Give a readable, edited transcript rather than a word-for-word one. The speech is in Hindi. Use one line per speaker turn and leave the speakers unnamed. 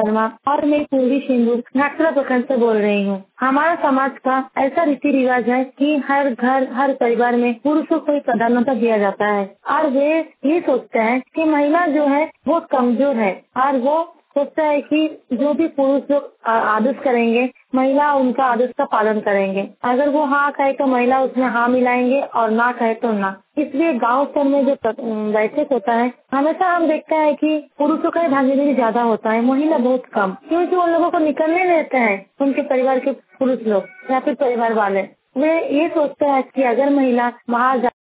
शर्मा और मैं पूर्वी सिंहभूम घाटकोला प्रखंड से बोल रही हूँ। हमारा समाज का ऐसा रीति रिवाज है कि हर घर हर परिवार में पुरुषों को प्राधान्यता दिया जाता है और वे ये सोचते हैं कि महिला जो है वो कमजोर है और वो सोचता है कि जो भी पुरुष लोग आदेश करेंगे महिला उनका आदेश का पालन करेंगे। अगर वो हाँ कहे तो महिला उसमें हाँ मिलाएंगे और ना कहे तो ना। इसलिए गांव स्तर में जो बैठक होता है हमेशा हम देखते हैं कि पुरुषों का भागीदारी ज्यादा होता है, महिला बहुत कम, क्योंकि उन लोगों को निकलने देते हैं उनके परिवार के पुरुष लोग या फिर परिवार वाले। वे ये सोचते हैं कि अगर महिला वहाँ